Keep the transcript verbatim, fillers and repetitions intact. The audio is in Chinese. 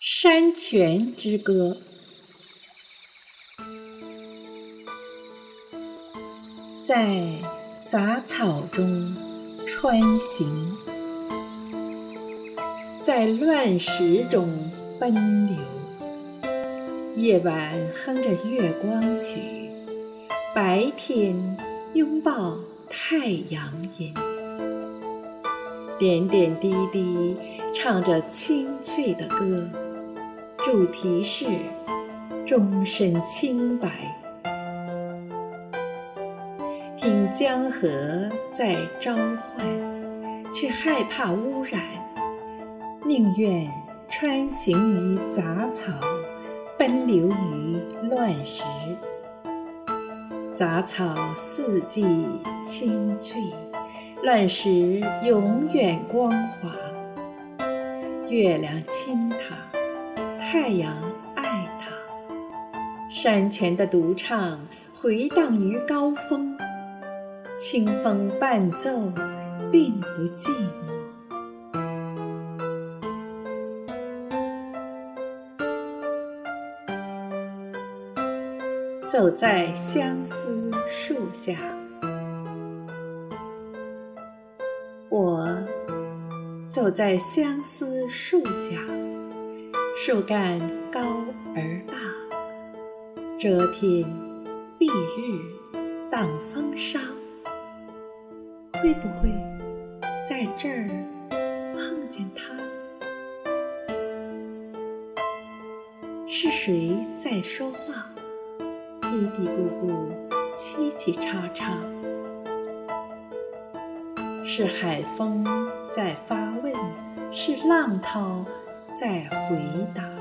山泉之歌。在杂草中穿行，在乱石中奔流，夜晚哼着月光曲，白天拥抱太阳音，点点滴滴唱着清脆的歌，主题是终身清白。听江河在召唤，却害怕污染，宁愿穿行于杂草，奔流于乱石。杂草四季青翠，乱石永远光滑。月亮亲它，太阳爱它，山泉的独唱回荡于高峰，清风伴奏并不寂寞。走在相思树下，我走在相思树下，树干高而大，遮天蔽日挡风沙。会不会在这儿碰见他？是谁在说话？嘀嘀咕咕，叽叽喳喳。是海风在发问，是浪涛在回答。